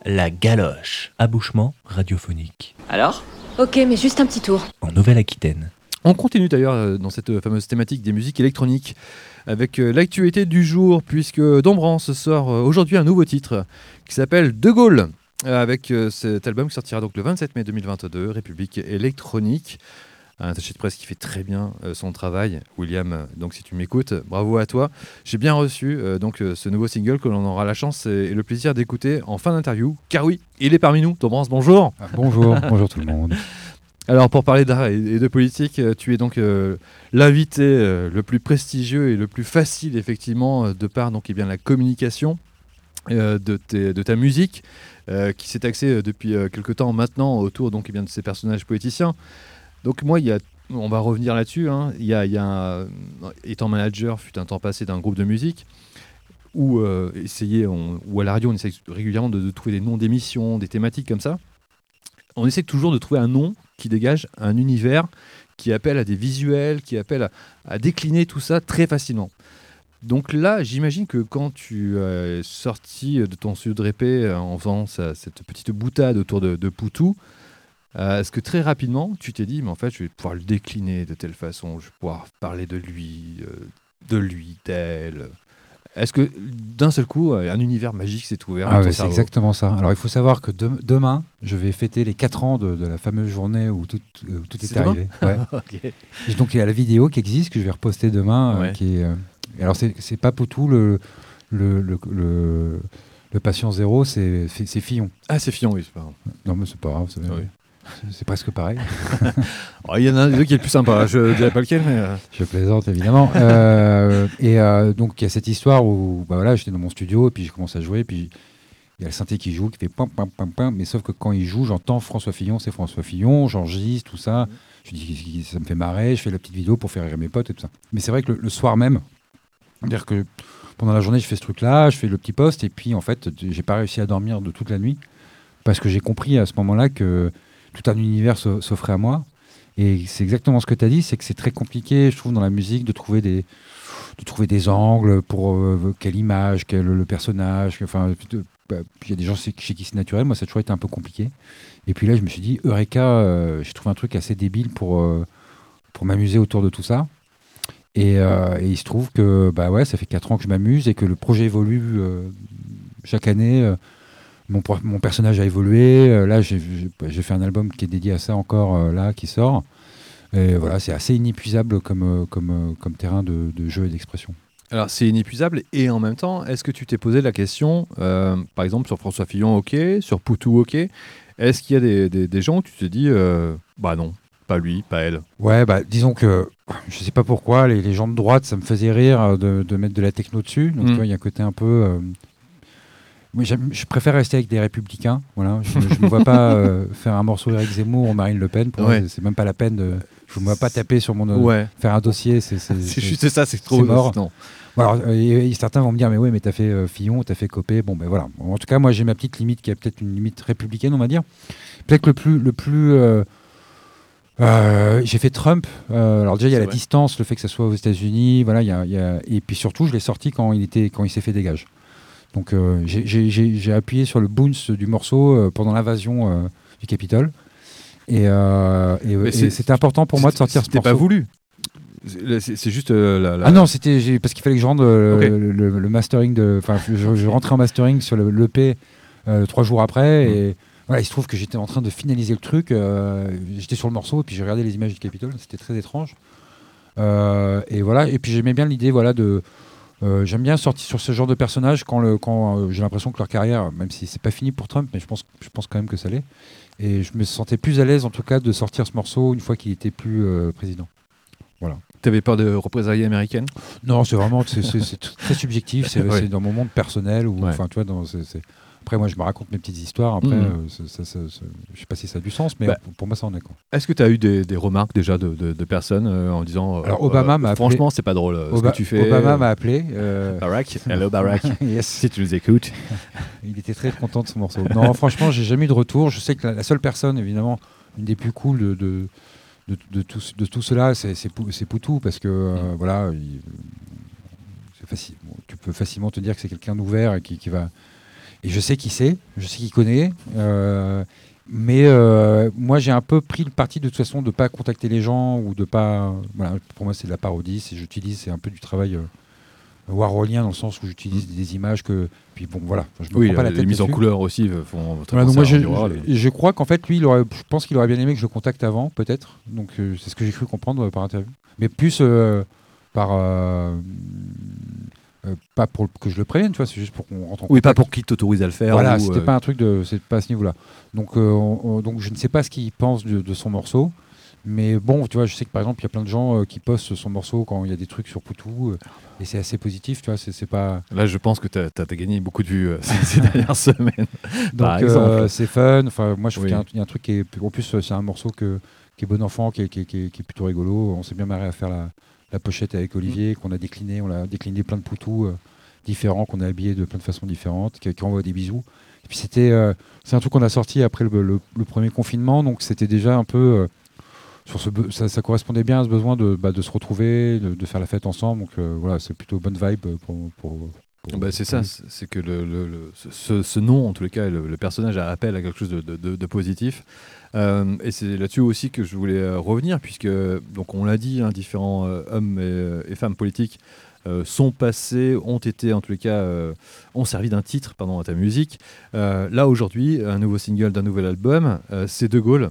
La galoche, abouchement radiophonique. Alors ? Ok, mais juste un petit tour. En Nouvelle-Aquitaine. On continue d'ailleurs dans cette fameuse thématique des musiques électroniques avec l'actualité du jour, puisque Dombrance sort aujourd'hui un nouveau titre qui s'appelle De Gaulle, avec cet album qui sortira donc le 27 mai 2022, République électronique. Un attaché de presse qui fait très bien son travail, William. Donc si tu m'écoutes, bravo à toi. J'ai bien reçu ce nouveau single que l'on aura la chance et le plaisir d'écouter en fin d'interview. Car oui, il est parmi nous. Dombrance, bonjour. Bonjour tout le monde. Alors pour parler d'art et de politique, tu es donc l'invité le plus prestigieux et le plus facile effectivement de par donc, la communication de ta musique qui s'est axée depuis quelque temps maintenant autour donc, de ces personnages poéticiens. Donc moi, on va revenir là-dessus, hein. Étant manager, fut un temps passé d'un groupe de musique, où à la radio, on essaye régulièrement de trouver des noms d'émissions, des thématiques comme ça. On essaie toujours de trouver un nom qui dégage un univers, qui appelle à des visuels, qui appelle à décliner tout ça très facilement. Donc là, j'imagine que quand tu es sorti de ton studio de répé en faisant cette petite boutade autour de Poutou, est-ce que très rapidement, tu t'es dit, mais en fait, je vais pouvoir le décliner de telle façon, je vais pouvoir parler de lui, d'elle. Est-ce que d'un seul coup, un univers magique s'est ouvert dans ton C'est cerveau ? exactement ça. Alors, il faut savoir que demain, je vais fêter les 4 ans de la fameuse journée où tout est arrivé. Ouais. Okay. Et donc, il y a la vidéo qui existe, que je vais reposter demain. Ouais. Alors, c'est pas Poutou, le patient zéro, c'est Fillon. Ah, c'est Fillon, oui, c'est pas grave. Non, mais c'est pas grave. Oui. C'est presque pareil. Il y en a un des deux qui est le plus sympa. Je ne dirais pas lequel, mais... Je plaisante, évidemment. Donc, il y a cette histoire où j'étais dans mon studio et puis je commence à jouer. Puis il y a le synthé qui joue, qui fait pam, pam, pam, pam. Mais sauf que quand il joue, j'entends François Fillon, c'est François Fillon. J'enregistre, tout ça. Je dis ça me fait marrer. Je fais la petite vidéo pour faire rire mes potes et tout ça. Mais c'est vrai que le soir même, c'est-à-dire que pendant la journée, je fais ce truc-là, je fais le petit post. Et puis, en fait, j'ai pas réussi à dormir de toute la nuit. Parce que j'ai compris à ce moment-là que tout un univers s'offrait à moi. Et c'est exactement ce que tu as dit, c'est que c'est très compliqué, je trouve, dans la musique, de trouver des angles pour quelle image, quel le personnage. Il y a des gens chez qui c'est naturel, moi ça a toujours été un peu compliqué. Et puis là, je me suis dit, Eureka, j'ai trouvé un truc assez débile pour m'amuser autour de tout ça. Et il se trouve que ça fait 4 ans que je m'amuse et que le projet évolue chaque année. Mon personnage a évolué. Là, j'ai fait un album qui est dédié à ça encore, qui sort. Et voilà, c'est assez inépuisable comme terrain de jeu et d'expression. Alors, c'est inépuisable. Et en même temps, est-ce que tu t'es posé la question, par exemple, sur François Fillon, ok, sur Poutou, ok. Est-ce qu'il y a des gens où tu te dis, non, pas lui, pas elle. Ouais, disons que je sais pas pourquoi, les gens de droite, ça me faisait rire de mettre de la techno dessus. Donc, tu vois, il y a un côté un peu... Moi, je préfère rester avec des républicains. Voilà. Je ne me vois pas faire un morceau d'Éric Zemmour ou Marine Le Pen. Pour moi, c'est même pas la peine de. Je ne me vois pas taper sur mon. Faire un dossier. C'est juste ça, c'est trop mort. Non. Bon, alors, certains vont me dire, mais t'as fait Fillon, t'as fait Copé. Bon, voilà. En tout cas, moi, j'ai ma petite limite qui est peut-être une limite républicaine, on va dire. Peut-être le plus. J'ai fait Trump. Alors déjà, il y a la distance, le fait que ça soit aux États-Unis. Voilà, et puis surtout, je l'ai sorti quand il s'est fait dégage. Donc j'ai appuyé sur le bounce du morceau pendant l'invasion du Capitole. Et c'était important pour moi de sortir ce morceau. C'était pas voulu. C'est juste Ah non, c'était parce qu'il fallait que je rende le mastering. Je rentrais en mastering sur l'EP 3 jours après. Et voilà, il se trouve que j'étais en train de finaliser le truc. J'étais sur le morceau et puis j'ai regardé les images du Capitole. C'était très étrange. Et voilà. Et puis j'aimais bien l'idée de... j'aime bien sortir sur ce genre de personnages quand j'ai l'impression que leur carrière, même si c'est pas fini pour Trump, mais je pense quand même que ça l'est. Et je me sentais plus à l'aise en tout cas de sortir ce morceau une fois qu'il était plus président. Voilà. T'avais peur de représailles américaines ? Non, c'est vraiment c'est très subjectif. C'est dans mon monde personnel où, tu vois, Après, moi, je me raconte mes petites histoires. Après, je sais pas si ça a du sens, mais pour moi, ça en est. Quoi. Est-ce que tu as eu des remarques déjà de personnes en disant Alors, Obama m'a franchement, c'est pas drôle ce que tu fais. Obama m'a appelé. Barack, hello Barack. Yes. Si tu nous écoutes. Il était très content de ce morceau. Non, franchement, j'ai jamais eu de retour. Je sais que la seule personne, évidemment, une des plus cool de tout cela, c'est Poutou, parce que voilà, c'est facile. Bon, tu peux facilement te dire que c'est quelqu'un d'ouvert et qui va Et je sais qui c'est, je sais qui connaît. Mais moi, j'ai un peu pris le parti de toute façon de ne pas contacter les gens ou de pas. Voilà, pour moi, c'est de la parodie. C'est un peu du travail warholien dans le sens où j'utilise des images que. Puis bon, voilà. Je me prends pas la tête les mises en là-dessus. couleur aussi font très Voilà, donc penser moi, à Andy Warhol. je crois qu'en fait, lui, je pense qu'il aurait bien aimé que je le contacte avant, peut-être. Donc, c'est ce que j'ai cru comprendre par interview. Mais plus par. Pas pour que je le prévienne, tu vois, c'est juste pour qu'on rentre en Oui, pas contact. pour qu'il t'autorise à le faire. Voilà, ou, c'était pas un truc de. C'est pas à ce niveau-là. Donc, donc je ne sais pas ce qu'il pense de son morceau. Mais bon, tu vois, je sais que par exemple, il y a plein de gens qui postent son morceau quand il y a des trucs sur Poutou. Et c'est assez positif, tu vois, c'est pas. Là, je pense que tu as gagné beaucoup de vues ces dernières semaines. Donc, c'est fun. Enfin, moi, je trouve qu'il y a un truc qui est. En plus, c'est un morceau qui est bon enfant, qui est plutôt rigolo. On s'est bien marré à faire la pochette avec Olivier, qu'on a décliné. On a décliné plein de Poutous différents, qu'on a habillés de plein de façons différentes, qui envoient des bisous. Et puis, c'est un truc qu'on a sorti après le premier confinement. Donc, c'était déjà un peu. Ça correspondait bien à ce besoin de se retrouver, de faire la fête ensemble. Donc voilà, c'est plutôt bonne vibe pour c'est ça, c'est que ce nom, en tous les cas, le personnage appelle à quelque chose de positif. Et c'est là-dessus aussi que je voulais revenir, puisque, donc on l'a dit, différents hommes et femmes politiques sont passés, ont été, en tous les cas, ont servi d'un titre à ta musique. Là, aujourd'hui, un nouveau single d'un nouvel album, c'est De Gaulle.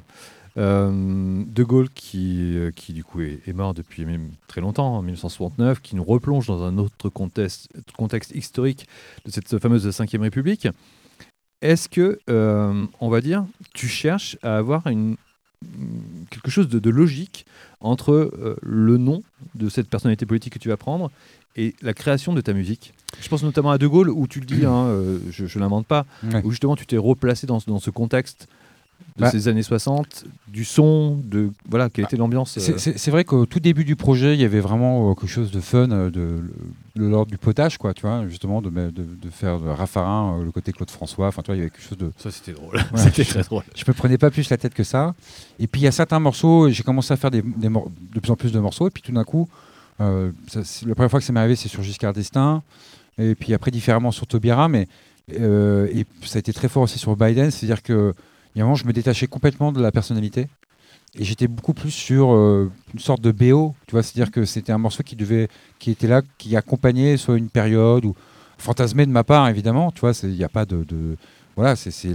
De Gaulle qui du coup est mort depuis même très longtemps, en 1969, qui nous replonge dans un autre contexte historique de cette fameuse 5e République. Est-ce que, on va dire, tu cherches à avoir quelque chose de logique entre le nom de cette personnalité politique que tu vas prendre et la création de ta musique? Je pense notamment à De Gaulle, où tu le dis, je ne l'invente pas, Ouais. où justement tu t'es replacé dans ce contexte de ces années 60, du son, voilà, quelle était l'ambiance. C'est vrai qu'au tout début du projet, il y avait vraiment quelque chose de fun, de l'ordre du potage, quoi, tu vois, justement, de faire de Raffarin, le côté Claude François, enfin, tu vois, il y avait quelque chose de... Ça, c'était drôle. C'était très drôle. Je me prenais pas plus la tête que ça. Et puis, il y a certains morceaux, j'ai commencé à faire de plus en plus de morceaux, et puis tout d'un coup, la première fois que ça m'est arrivé, c'est sur Giscard d'Estaing, et puis après, différemment sur Taubira, mais et ça a été très fort aussi sur Biden, c'est-à-dire que il y a un moment, je me détachais complètement de la personnalité et j'étais beaucoup plus sur une sorte de BO, tu vois, c'est-à-dire que c'était un morceau qui était là, qui accompagnait soit une période ou fantasmé de ma part, évidemment, tu vois, il n'y a pas voilà,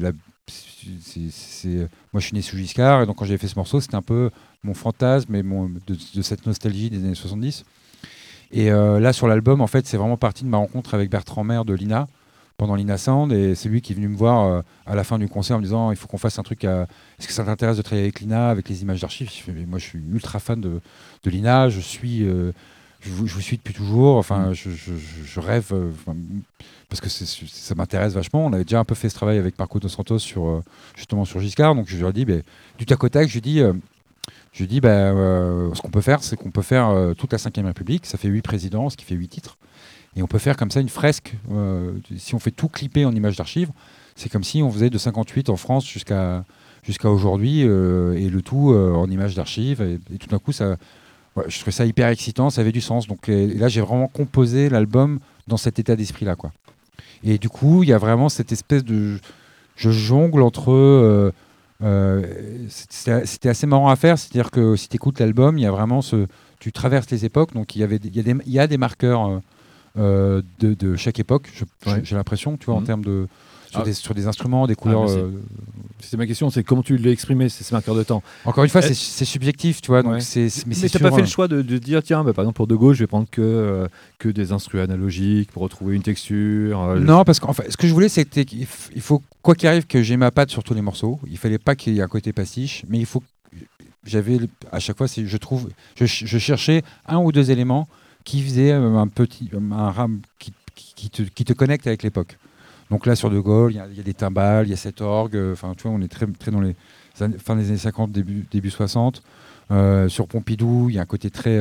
moi, je suis né sous Giscard et donc quand j'ai fait ce morceau, c'était un peu mon fantasme et de cette nostalgie des années 70. Et là, sur l'album, en fait, c'est vraiment parti de ma rencontre avec Bertrand Maire de l'INA, pendant l'INA Sound, et c'est lui qui est venu me voir à la fin du concert en me disant il faut qu'on fasse un truc est-ce que ça t'intéresse de travailler avec l'INA, avec les images d'archives? Moi je suis ultra fan de l'INA, je vous suis depuis toujours, enfin je rêve parce que ça m'intéresse vachement. On avait déjà un peu fait ce travail avec Marco Dos Santos justement sur Giscard, donc je lui ai dit du tac au tac, je lui ai dit ce qu'on peut faire, c'est qu'on peut faire toute la 5e République, ça fait 8 présidents, ce qui fait 8 titres. Et on peut faire comme ça une fresque, si on fait tout clipper en images d'archives, c'est comme si on faisait de 58 en France jusqu'à aujourd'hui, et le tout en images d'archives. Et tout d'un coup, je trouvais ça hyper excitant, ça avait du sens. Donc et là, j'ai vraiment composé l'album dans cet état d'esprit-là, quoi. Et du coup, il y a vraiment cette espèce de... Je jongle entre... c'était assez marrant à faire, c'est-à-dire que si tu écoutes l'album, il y a vraiment tu traverses les époques, donc il y a des marqueurs... de chaque époque, j'ai l'impression, tu vois, en termes de sur des instruments, des couleurs. C'est ma question, c'est comment tu l'as exprimé, ces marqueurs de temps. Encore une fois, c'est subjectif, tu vois. Donc mais t'as pas fait le choix de dire tiens, par exemple pour De Gaulle, je vais prendre que des instruments analogiques pour retrouver une texture. Non, parce qu'en fait, ce que je voulais, c'était qu'il faut quoi qu'il arrive que j'ai ma patte sur tous les morceaux. Il fallait pas qu'il y ait un côté pastiche, mais il faut. J'avais à chaque fois, je cherchais un ou deux éléments qui faisait un ram qui te connecte avec l'époque. Donc là, sur De Gaulle, il y a des timbales, il y a cette orgue. Enfin, tu vois, on est très, très dans les fin des années 50, début 60. Sur Pompidou, il y a un côté très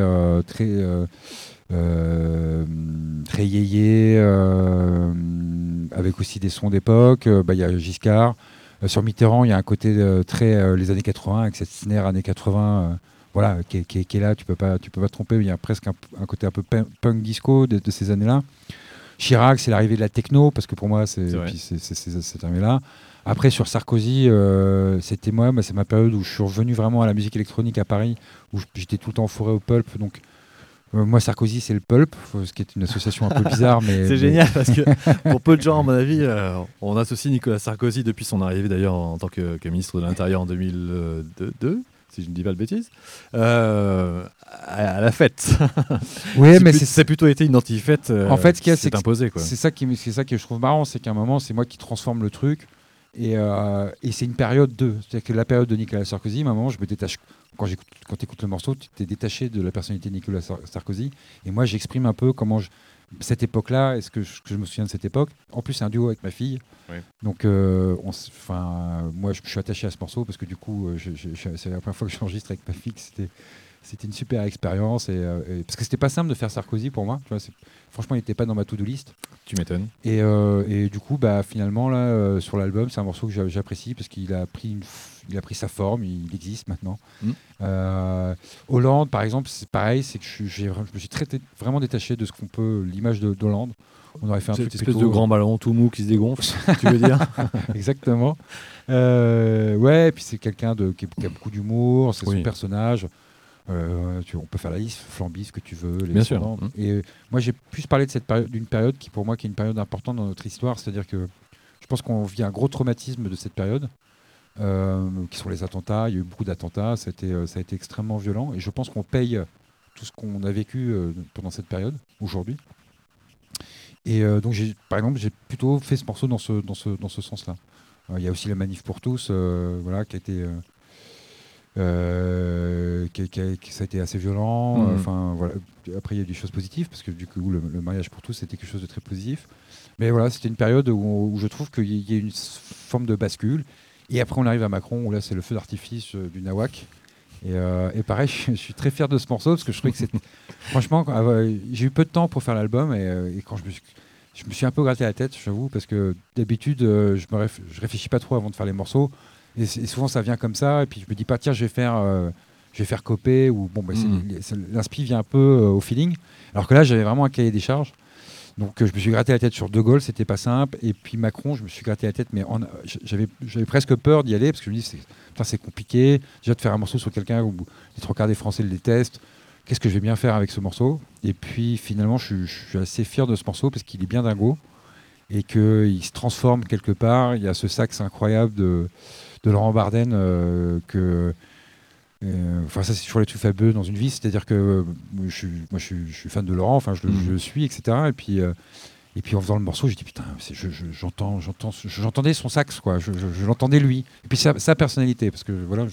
yéyé, avec aussi des sons d'époque. Il y a Giscard. Sur Mitterrand, il y a un côté très les années 80, avec cette snare années 80. Voilà, qui est là, tu peux pas te tromper. Il y a presque un côté un peu punk disco de ces années-là. Chirac, c'est l'arrivée de la techno, parce que pour moi, C'est vrai. cette arrivée-là. Après, sur Sarkozy, c'était moi, c'est ma période où je suis revenu vraiment à la musique électronique à Paris, où j'étais tout le temps fourré au pulp. Donc, moi, Sarkozy, c'est le pulp, ce qui est une association un peu bizarre. C'est génial parce que pour peu de gens, à mon avis, on associe Nicolas Sarkozy depuis son arrivée d'ailleurs en tant que ministre de l'Intérieur en 2002, si je ne dis pas de bêtises, à la fête. Oui, mais ça a plutôt été une anti-fête. En fait, ce qu'il y a, c'est imposé, quoi. c'est ça que je trouve marrant, c'est qu'à un moment, c'est moi qui transforme le truc. Et c'est une période c'est-à-dire que la période de Nicolas Sarkozy, à un moment, je me détache. Quand tu écoutes le morceau, tu t'es détaché de la personnalité de Nicolas Sarkozy. Et moi, j'exprime un peu comment cette époque-là, est-ce que je me souviens de cette époque. En plus, c'est un duo avec ma fille. Oui. Donc, moi, je suis attaché à ce morceau parce que du coup, c'est la première fois que j'enregistre avec ma fille. C'était une super expérience. Parce que c'était pas simple de faire Sarkozy pour moi. Tu vois, franchement, il n'était pas dans ma to-do list. Tu m'étonnes. Et du coup, finalement, là, sur l'album, c'est un morceau que j'apprécie parce qu'il a pris sa forme, il existe maintenant. Hollande, par exemple, c'est pareil, c'est que je me suis vraiment détaché de ce qu'on peut, l'image d'Hollande. On aurait fait un truc cette espèce de grand ballon tout mou qui se dégonfle, tu veux dire? Exactement. Ouais, et puis c'est quelqu'un qui a beaucoup d'humour, c'est son personnage. On peut faire la liste, Flamby, ce que tu veux. Bien sûr. Et moi, j'ai plus parlé d'une période qui, pour moi, qui est une période importante dans notre histoire. C'est-à-dire que je pense qu'on vit un gros traumatisme de cette période, qui sont les attentats. Il y a eu beaucoup d'attentats. Ça a été extrêmement violent. Et je pense qu'on paye tout ce qu'on a vécu pendant cette période, aujourd'hui. Et donc, par exemple, j'ai plutôt fait ce morceau dans ce sens-là. Il y a aussi la manif pour tous, qui a été... ça a été assez violent. Après, il y a eu des choses positives parce que du coup, le mariage pour tous, c'était quelque chose de très positif. Mais voilà, c'était une période où je trouve qu'il y a une forme de bascule. Et après, on arrive à Macron où là, c'est le feu d'artifice du Nawak. Et pareil, je suis très fier de ce morceau parce que je trouvais que c'était. Franchement, j'ai eu peu de temps pour faire l'album et quand je me suis un peu gratté la tête, j'avoue, parce que d'habitude, je réfléchis pas trop avant de faire les morceaux. Et souvent ça vient comme ça, et puis je me dis pas tiens je vais faire copier ou l'inspi vient un peu au feeling. Alors que là j'avais vraiment un cahier des charges, donc je me suis gratté la tête sur De Gaulle, c'était pas simple, et puis Macron je me suis gratté la tête, mais j'avais presque peur d'y aller parce que je me dis c'est compliqué déjà de faire un morceau sur quelqu'un où les trois quarts des Français le détestent. Qu'est-ce que je vais bien faire avec ce morceau? Et puis finalement je suis assez fier de ce morceau parce qu'il est bien dingo et qu'il se transforme quelque part. Il y a ce sax incroyable de Laurent Barden, ça c'est toujours les trucs fabuleux dans une vie, c'est-à-dire que je suis fan de Laurent, je le suis, etc. Et puis en faisant le morceau, j'ai dit putain, j'entendais son sax, quoi, je l'entendais lui. Et puis sa personnalité, parce que voilà,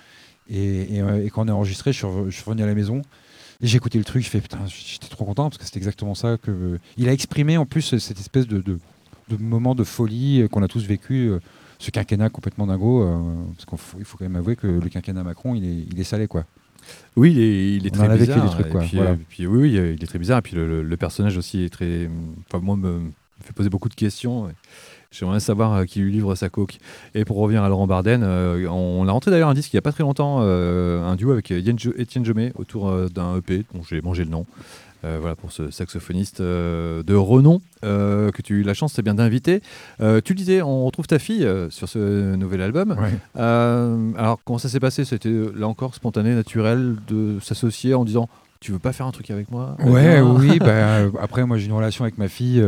et quand on a enregistré, je suis revenu à la maison. Et j'ai écouté le truc, je fais putain, j'étais trop content parce que c'était exactement ça que il a exprimé en plus cette espèce de moment de folie qu'on a tous vécu. Ce quinquennat complètement dingo, parce qu'il faut quand même avouer que le quinquennat Macron, il est salé, quoi. Oui, il est très bizarre. Des trucs, quoi. Et puis, oui, il est très bizarre. Et puis le personnage aussi est très... moi, me fait poser beaucoup de questions. J'aimerais savoir qui lui livre sa coke. Et pour revenir à Laurent Barden, on a rentré d'ailleurs un disque il n'y a pas très longtemps, un duo avec Étienne Jomet autour d'un EP dont j'ai mangé le nom. Pour ce saxophoniste de renom que tu as eu la chance bien d'inviter. Tu disais, on retrouve ta fille sur ce nouvel album. Ouais. Alors, comment ça s'est passé? C'était là encore spontané, naturel de s'associer en disant tu veux pas faire un truc avec moi? Oui. Après, moi, j'ai une relation avec ma fille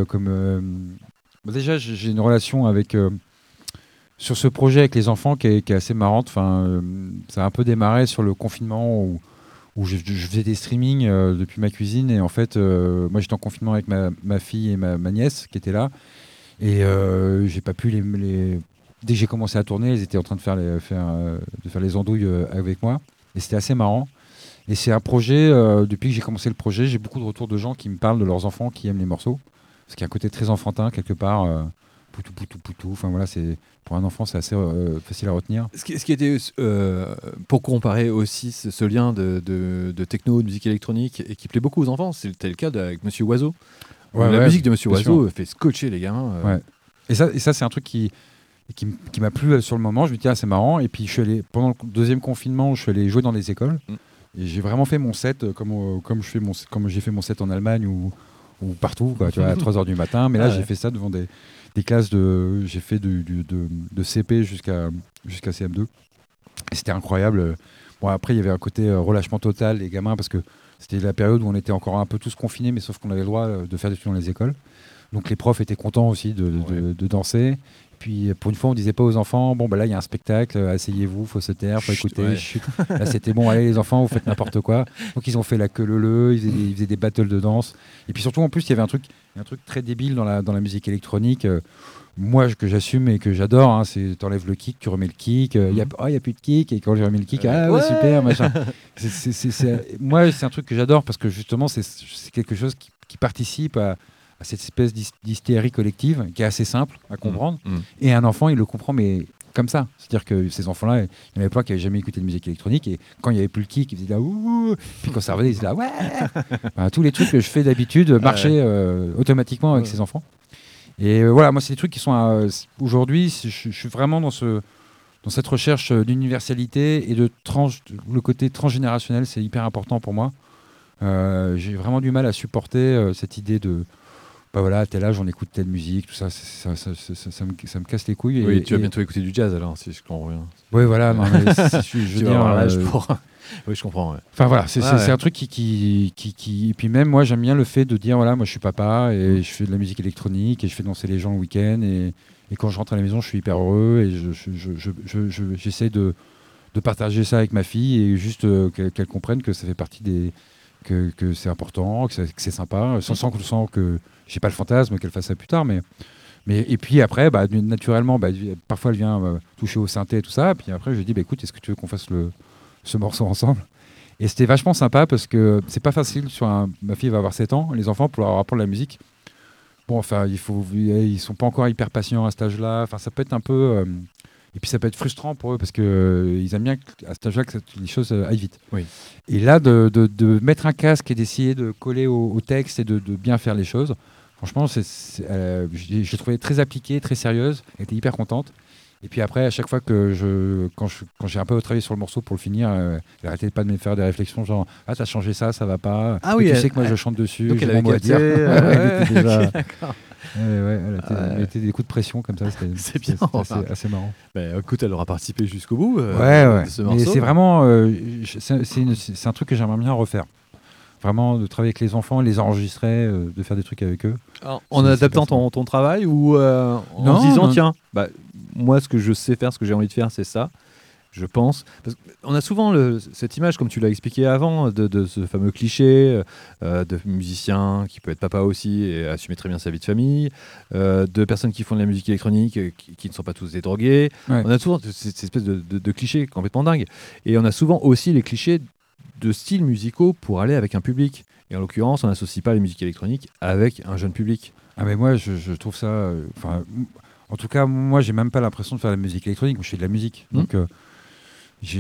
déjà, j'ai une relation avec sur ce projet avec les enfants qui est assez marrante. Ça a un peu démarré sur le confinement où je faisais des streamings depuis ma cuisine et en fait moi j'étais en confinement avec ma fille et ma nièce qui étaient là et j'ai pas pu dès que j'ai commencé à tourner, ils étaient en train de faire les andouilles avec moi et c'était assez marrant. Et c'est un projet, depuis que j'ai commencé le projet, j'ai beaucoup de retours de gens qui me parlent de leurs enfants qui aiment les morceaux, parce qu'il y a un côté très enfantin quelque part, poutou, pour un enfant c'est assez facile à retenir. Ce qui était, pour comparer aussi ce lien de techno, de musique électronique, et qui plaît beaucoup aux enfants, c'était le cas avec Monsieur Oiseau. La musique de Monsieur Oiseau fait scotcher les gamins. Ouais. Et ça c'est un truc qui m'a plu sur le moment. Je me dis c'est marrant. Et puis je suis allé, pendant le deuxième confinement, je suis allé jouer dans des écoles. Et j'ai vraiment fait mon set comme j'ai fait mon set en Allemagne où ou partout, quoi, tu vois, à 3h du matin. Mais là, j'ai fait ça devant des classes j'ai fait de CP jusqu'à CM2. Et c'était incroyable. Bon, après, il y avait un côté relâchement total, les gamins, parce que c'était la période où on était encore un peu tous confinés, mais sauf qu'on avait le droit de faire des études dans les écoles. Donc les profs étaient contents aussi de danser. Puis pour une fois, on disait pas aux enfants, bon, bah là, il y a un spectacle, asseyez-vous, faut se taire, faut écouter. Chut. Là, c'était bon, allez les enfants, vous faites n'importe quoi. Donc ils ont fait la queue leu, ils faisaient des battles de danse. Et puis surtout, en plus, il y avait un truc très débile dans la musique électronique. Moi, que j'assume et que j'adore, hein, c'est t'enlèves le kick, tu remets le kick, il y a plus de kick, et quand j'ai remis le kick, ouais, super, machin. Moi, c'est un truc que j'adore parce que justement, c'est quelque chose qui participe à cette espèce d'hystérie collective qui est assez simple à comprendre. Et un enfant, il le comprend, mais comme ça. C'est-à-dire que ces enfants-là, il y en avait plein qui n'avaient jamais écouté de musique électronique, et quand il n'y avait plus le kick, ils faisaient là, ouh, puis quand ça revenait, ils faisaient là, ouais. Enfin, tous les trucs que je fais d'habitude marchaient automatiquement avec ces enfants. Et voilà, moi, c'est des trucs qui sont aujourd'hui, je suis vraiment dans cette recherche d'universalité et le côté transgénérationnel, c'est hyper important pour moi. J'ai vraiment du mal à supporter cette idée de bah voilà, à tel âge on écoute telle musique, tout ça, ça me casse les couilles. Oui, tu vas bientôt écouter du jazz alors, si je comprends bien. Oui, voilà, non, mais je veux dire, l'âge pour... Oui, je comprends. Ouais. Enfin voilà, c'est un truc qui... Et puis même moi, j'aime bien le fait de dire, voilà, moi je suis papa et je fais de la musique électronique et je fais danser les gens le week-end, et quand je rentre à la maison, je suis hyper heureux, et j'essaie de partager ça avec ma fille, et juste qu'elle comprenne que ça fait partie que c'est important, que c'est sympa, sans que j'ai pas le fantasme qu'elle fasse ça plus tard, mais et puis après, bah, naturellement, bah, parfois elle vient toucher au synthé et tout ça, puis après je lui dis, bah, écoute, est-ce que tu veux qu'on fasse ce morceau ensemble? Et c'était vachement sympa parce que c'est pas facile ma fille va avoir 7 ans, les enfants, pour leur apprendre la musique. Bon, enfin, ils sont pas encore hyper patients à cet âge-là, enfin ça peut être un peu... Et puis ça peut être frustrant pour eux parce qu'ils aiment bien à cet âge-là que les choses aillent vite. Oui. Et là, de mettre un casque et d'essayer de coller au texte et de bien faire les choses, franchement, je l'ai trouvée très appliquée, très sérieuse. Elle était hyper contente. Et puis après, à chaque fois quand j'ai un peu travaillé sur le morceau pour le finir, elle n'arrêtait pas de me faire des réflexions genre « Ah, t'as changé ça, ça va pas. Ah oui, tu sais que moi je chante dessus, donc j'ai elle mon mot à dire. » Elle était déjà... D'accord. Elle mettait des coups de pression comme ça, c'est bien, assez marrant. Bah, écoute, elle aura participé jusqu'au bout de ce morceau. Mais c'est vraiment, c'est un truc que j'aimerais bien refaire. Vraiment, de travailler avec les enfants, les enregistrer, de faire des trucs avec eux. Alors, en adaptant ton travail ou en se disant, tiens, bah, moi, ce que je sais faire, ce que j'ai envie de faire, c'est ça. Je pense. Parce qu'on a souvent cette image, comme tu l'as expliqué avant, de ce fameux cliché de musicien qui peut être papa aussi et assumer très bien sa vie de famille, de personnes qui font de la musique électronique qui ne sont pas tous des drogués. Ouais. On a souvent cette espèce de clichés complètement dingues. Et on a souvent aussi les clichés de styles musicaux pour aller avec un public. Et en l'occurrence, on n'associe pas les musiques électroniques avec un jeune public. Ah mais moi, je trouve ça... en tout cas, moi, j'ai même pas l'impression de faire de la musique électronique. Moi, je fais de la musique. Donc... je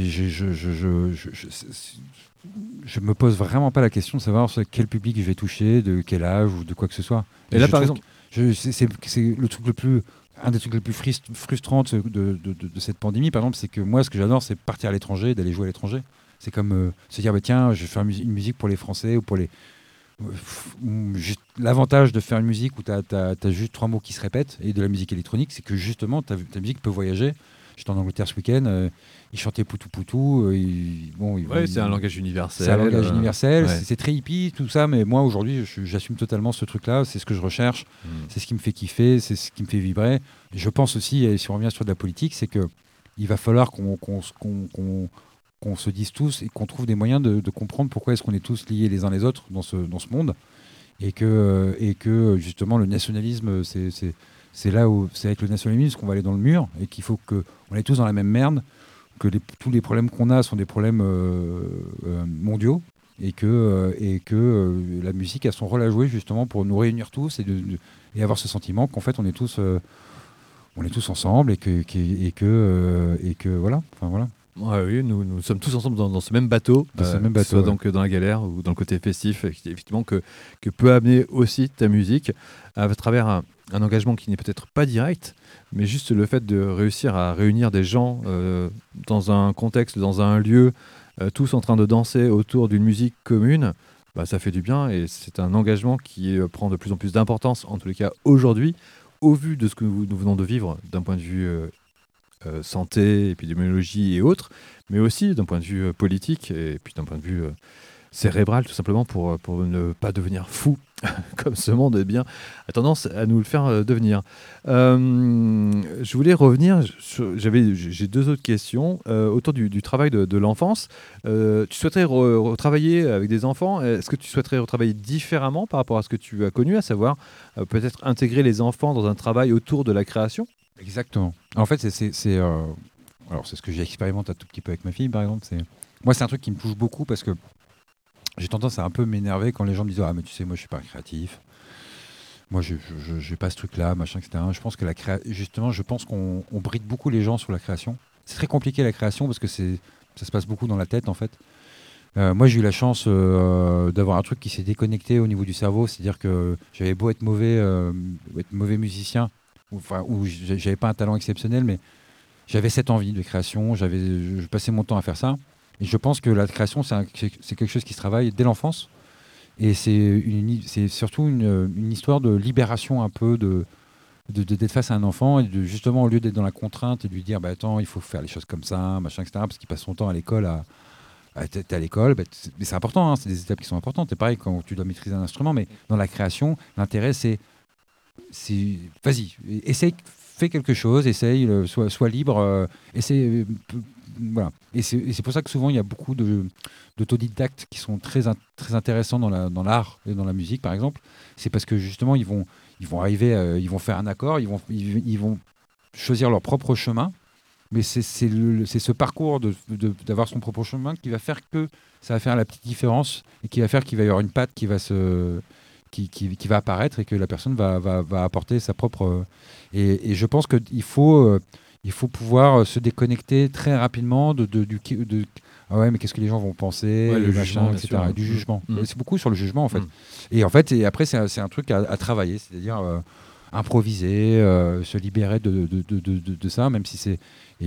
me pose vraiment pas la question de savoir quel public je vais toucher, de quel âge ou de quoi que ce soit. Et là, par exemple, c'est le truc un des trucs les plus frustrants de cette pandémie, par exemple, c'est que moi, ce que j'adore, c'est partir à l'étranger, d'aller jouer à l'étranger. C'est comme se dire, bah, tiens, je vais faire une musique pour les Français ou pour les... L'avantage de faire une musique où tu as juste 3 mots qui se répètent, et de la musique électronique, c'est que justement, ta musique peut voyager. J'étais en Angleterre ce week-end, ils chantaient Poutou Poutou. C'est un langage universel. C'est un langage universel, c'est très hippie, tout ça, mais moi aujourd'hui, j'assume totalement ce truc-là, c'est ce que je recherche, c'est ce qui me fait kiffer, c'est ce qui me fait vibrer. Et je pense aussi, et si on revient sur de la politique, c'est qu'il va falloir qu'on se dise tous et qu'on trouve des moyens de comprendre pourquoi est-ce qu'on est tous liés les uns les autres dans ce monde, et que justement le nationalisme, c'est là où c'est avec le nationalisme qu'on va aller dans le mur, et qu'il faut qu'on est tous dans la même merde, que tous les problèmes qu'on a sont des problèmes mondiaux, et que la musique a son rôle à jouer justement pour nous réunir tous et avoir ce sentiment qu'en fait on est tous ensemble, et que voilà. Enfin voilà. Ouais, oui, nous sommes tous ensemble dans ce même bateau, soit donc dans la galère ou dans le côté festif, effectivement, que peut amener aussi ta musique à travers un engagement qui n'est peut-être pas direct, mais juste le fait de réussir à réunir des gens dans un contexte, dans un lieu, tous en train de danser autour d'une musique commune. ça fait du bien et c'est un engagement qui prend de plus en plus d'importance, en tous les cas aujourd'hui, au vu de ce que nous venons de vivre d'un point de vue santé, épidémiologie et autres, mais aussi d'un point de vue politique et puis d'un point de vue cérébral, tout simplement pour ne pas devenir fou, comme ce monde a tendance à nous le faire devenir. Je voulais revenir, j'ai 2 autres questions autour du travail de l'enfance. Tu souhaiterais retravailler avec des enfants. Est-ce que tu souhaiterais retravailler différemment par rapport à ce que tu as connu, à savoir peut-être intégrer les enfants dans un travail autour de la création ? Exactement. En fait, alors c'est ce que j'ai expérimenté un tout petit peu avec ma fille, par exemple. Moi, c'est un truc qui me touche beaucoup parce que j'ai tendance à un peu m'énerver quand les gens me disent « Ah, mais tu sais, moi, je suis pas créatif. Moi, je n'ai pas ce truc-là, machin, etc. » Je pense que justement, je pense qu'on bride beaucoup les gens sur la création. C'est très compliqué, la création, parce que ça se passe beaucoup dans la tête, en fait. Moi, j'ai eu la chance d'avoir un truc qui s'est déconnecté au niveau du cerveau. C'est-à-dire que j'avais beau être mauvais musicien, ou j'avais pas un talent exceptionnel, mais j'avais cette envie de création. Je passais mon temps à faire ça. Et je pense que la création, c'est quelque chose qui se travaille dès l'enfance. Et c'est surtout une histoire de libération un peu d'être face à un enfant et justement, au lieu d'être dans la contrainte et de lui dire attends, il faut faire les choses comme ça, machin, etc. Parce qu'il passe son temps à l'école t'es à l'école, mais c'est important, hein, c'est des étapes qui sont importantes. C'est pareil quand tu dois maîtriser un instrument, mais dans la création, l'intérêt, c'est vas-y, essaye, fais quelque chose, essaye, sois libre, essaye. Voilà. Et c'est pour ça que souvent il y a beaucoup d'autodidactes qui sont très intéressants dans l'art et dans la musique, par exemple. C'est parce que justement ils vont arriver, ils vont faire un accord, ils vont choisir leur propre chemin. Mais c'est ce parcours d'avoir son propre chemin qui va faire que ça va faire la petite différence et qui va faire qu'il va y avoir une patte qui va apparaître et que la personne va apporter sa propre. Et je pense qu'il faut pouvoir se déconnecter très rapidement ah ouais, mais qu'est-ce que les gens vont penser, le machin, jugement, etc. Du jugement. C'est beaucoup sur le jugement, en fait. Mmh. Et après, c'est un truc à travailler, c'est-à-dire improviser, se libérer de ça, même si c'est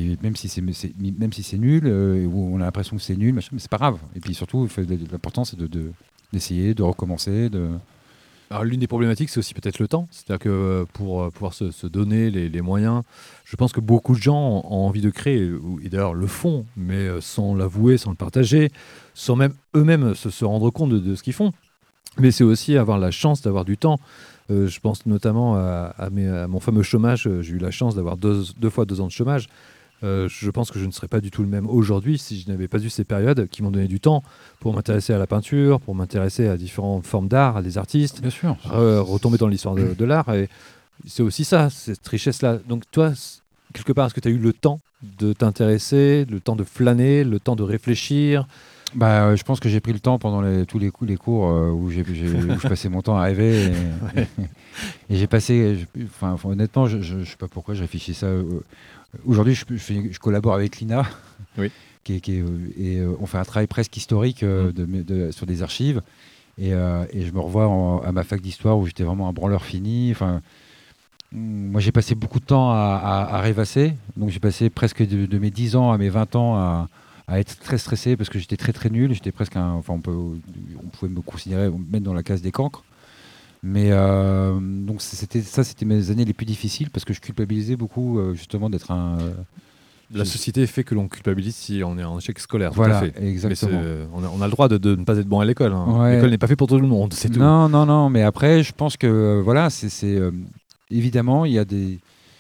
nul, ou on a l'impression que c'est nul, machin, mais c'est pas grave. Et puis surtout, l'important, c'est d'essayer, de recommencer, Alors, l'une des problématiques, c'est aussi peut-être le temps. C'est-à-dire que pour pouvoir se donner les moyens, je pense que beaucoup de gens ont envie de créer, et d'ailleurs le font, mais sans l'avouer, sans le partager, sans même eux-mêmes se rendre compte de ce qu'ils font. Mais c'est aussi avoir la chance d'avoir du temps. Je pense notamment à mon fameux chômage. J'ai eu la chance d'avoir deux fois 2 ans de chômage. Je pense que je ne serais pas du tout le même aujourd'hui si je n'avais pas eu ces périodes qui m'ont donné du temps pour m'intéresser à la peinture, pour m'intéresser à différentes formes d'art, à des artistes, bien sûr, retomber dans l'histoire de l'art. Et c'est aussi ça, cette richesse-là. Donc toi, quelque part, est-ce que tu as eu le temps de t'intéresser, le temps de flâner, le temps de réfléchir ? Je pense que j'ai pris le temps pendant tous les cours où je passais mon temps à rêver. Et j'ai passé... honnêtement, je ne sais pas pourquoi je réfléchis ça. Aujourd'hui, je collabore avec l'INA, oui. Et on fait un travail presque historique sur des archives. Et je me revois à ma fac d'histoire où j'étais vraiment un branleur fini. Moi, j'ai passé beaucoup de temps à rêvasser. Donc, j'ai passé presque de mes 10 ans à mes 20 ans à être très stressé parce que j'étais très très nul. J'étais presque on pouvait me considérer, me mettre dans la case des cancres. Mais donc c'était mes années les plus difficiles parce que je culpabilisais beaucoup justement d'être un. La société fait que l'on culpabilise si on est en échec scolaire. Voilà, tout à fait. exactement. On a le droit de ne pas être bon à l'école. Hein. Ouais. L'école n'est pas faite pour tout le monde, c'est tout. Non. Mais après, je pense que voilà, c'est évidemment il y a des.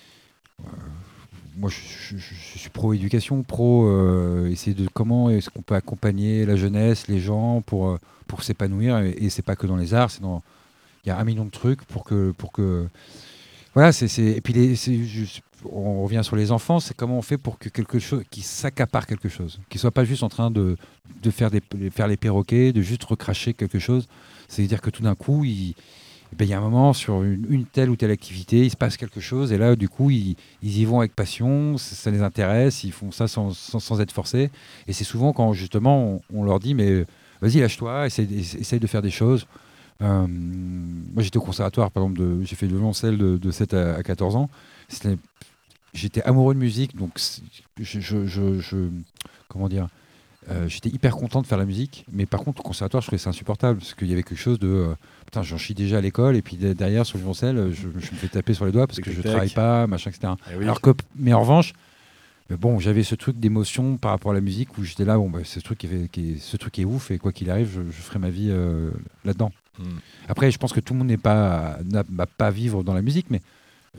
Moi, je suis pro-éducation, essayer de comment est-ce qu'on peut accompagner la jeunesse, les gens pour s'épanouir. Et c'est pas que dans les arts, il y a 1 million de trucs pour que voilà, et puis on revient sur les enfants, c'est comment on fait pour que quelque chose qui s'accapare quelque chose, qui soit pas juste en train de faire les perroquets, de juste recracher quelque chose. C'est-à-dire que tout d'un coup, il y a un moment sur une telle ou telle activité, il se passe quelque chose et là du coup ils y vont avec passion, ça les intéresse, ils font ça sans être forcés. Et c'est souvent quand justement on leur dit mais vas-y lâche-toi, essaye de faire des choses. Moi j'étais au conservatoire par exemple, j'ai fait le violoncelle de 7 à 14 ans. J'étais amoureux de musique, donc comment dire, j'étais hyper content de faire la musique, mais par contre, au conservatoire, je trouvais ça insupportable parce qu'il y avait quelque chose de putain, j'en chie déjà à l'école, et puis derrière, sur le violoncelle, je me fais taper sur les doigts parce que je travaille pas, machin, etc. Oui. Mais en revanche, bon, j'avais ce truc d'émotion par rapport à la musique où j'étais là, bon, ce truc est ouf, et quoi qu'il arrive, je ferai ma vie là-dedans. Après, je pense que tout le monde n'a pas à vivre dans la musique, mais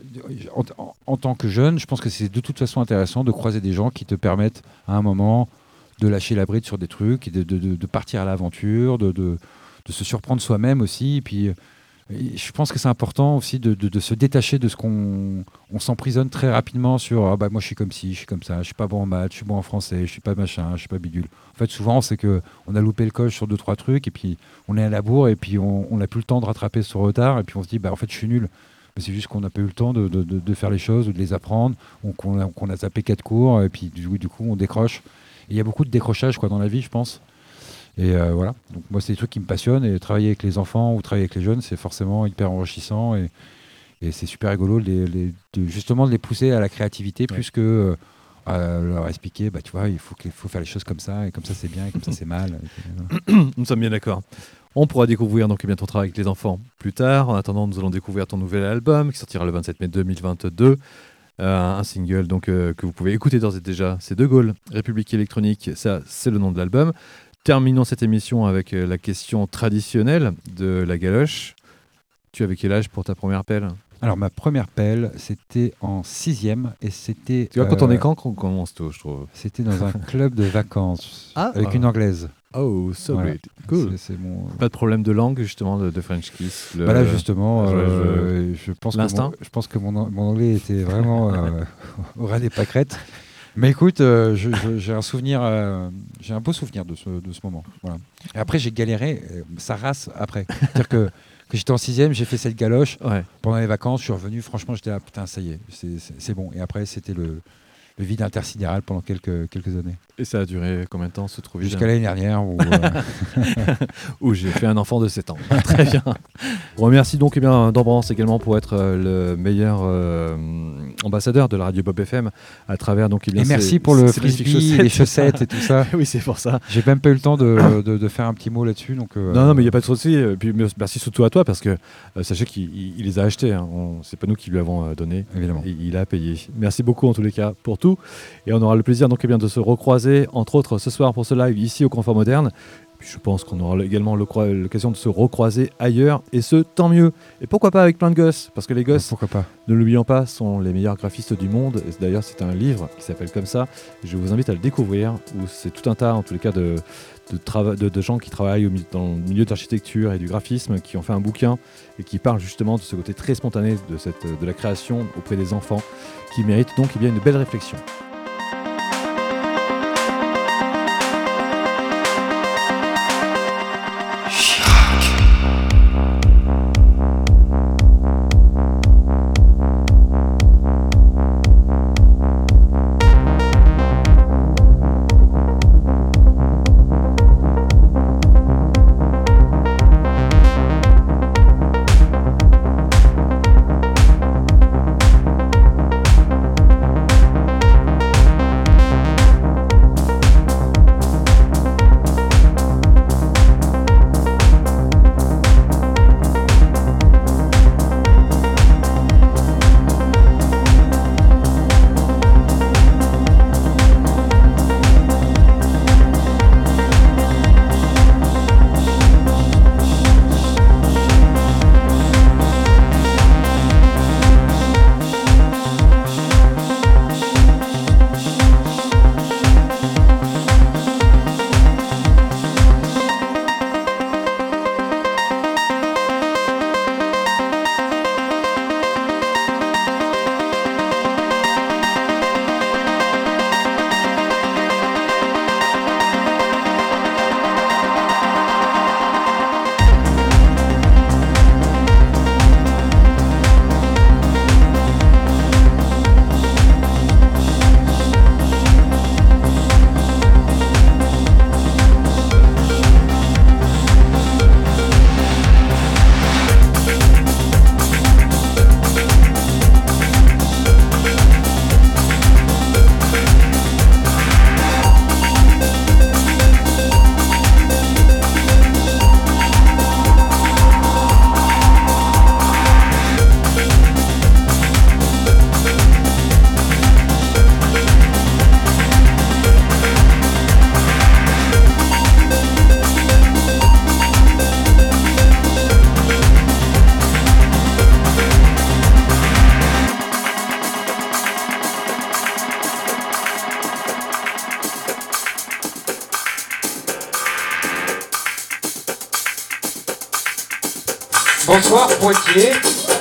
en tant que jeune, je pense que c'est de toute façon intéressant de croiser des gens qui te permettent à un moment de lâcher la bride sur des trucs, et de partir à l'aventure, de se surprendre soi-même aussi. Et puis, je pense que c'est important aussi de se détacher de ce qu'on s'emprisonne très rapidement sur moi je suis comme ci, je suis comme ça, je suis pas bon en maths, je suis bon en français, je suis pas machin, je suis pas bidule. En fait, souvent, c'est qu'on a loupé le coche sur 2-3 trucs, et puis on est à la bourre, et puis on n'a plus le temps de rattraper ce retard, et puis on se dit en fait je suis nul. Mais c'est juste qu'on n'a pas eu le temps de faire les choses ou de les apprendre, ou qu'on a zappé 4 cours, et puis du coup on décroche. Et il y a beaucoup de décrochage dans la vie, je pense. Et voilà, donc moi c'est des trucs qui me passionnent, et travailler avec les enfants ou travailler avec les jeunes, c'est forcément hyper enrichissant, et c'est super rigolo justement de les pousser à la créativité, plus que leur expliquer, tu vois, il faut faire les choses comme ça, et comme ça c'est bien, et comme ça c'est mal. Nous sommes bien d'accord. On pourra découvrir donc ton travail avec les enfants plus tard. En attendant, nous allons découvrir ton nouvel album qui sortira le 27 mai 2022. Un single donc, que vous pouvez écouter d'ores et déjà, c'est De Gaulle, République électronique, ça c'est le nom de l'album. Terminons cette émission avec la question traditionnelle de la galoche. Tu avais quel âge pour ta première pelle ? Alors ma première pelle, c'était en 6e, et c'était... Tu vois, quand on est quand on commence tôt, je trouve. C'était dans un club de vacances, avec une Anglaise. Oh, so voilà. great. Cool. C'est mon... Pas de problème de langue, justement, de French Kiss. Là, justement, je pense que mon anglais était vraiment au ras des pâquerettes. Mais écoute, j'ai un souvenir, j'ai un beau souvenir de ce moment. Voilà. Et après, j'ai galéré sa race après. C'est-à-dire que j'étais en 6e, j'ai fait cette galoche. Ouais. Pendant les vacances, je suis revenu. Franchement, j'étais là, putain, ça y est, c'est bon. Et après, c'était le vide intersidéral pendant quelques années. Et ça a duré combien de temps, ce trou vide ? Jusqu'à l'année dernière. Où j'ai fait un enfant de 7 ans. Très bien. On remercie donc d'Ambrance également pour être le meilleur ambassadeur de la radio Bob FM à travers donc. Et merci pour le frisbee, les chaussettes et tout ça. Oui, c'est pour ça. J'ai même pas eu le temps de faire un petit mot là-dessus. Donc, non, mais il n'y a pas de souci. Et puis merci surtout à toi parce que sachez qu'il les a achetés. Hein. C'est pas nous qui lui avons donné. Évidemment. Et il a payé. Merci beaucoup en tous les cas pour tout. Et on aura le plaisir donc de se recroiser entre autres ce soir pour ce live ici au Confort Moderne. Puis je pense qu'on aura également l'occasion de se recroiser ailleurs, et ce, tant mieux. Et pourquoi pas avec plein de gosses, parce que les gosses, pourquoi pas, ne l'oublions pas, sont les meilleurs graphistes du monde. Et d'ailleurs, c'est un livre qui s'appelle comme ça. Et je vous invite à le découvrir, où c'est tout un tas, en tous les cas, de gens qui travaillent dans le milieu de l'architecture et du graphisme, qui ont fait un bouquin et qui parlent justement de ce côté très spontané de la création auprès des enfants, qui méritent donc une belle réflexion. Bonsoir Poitiers.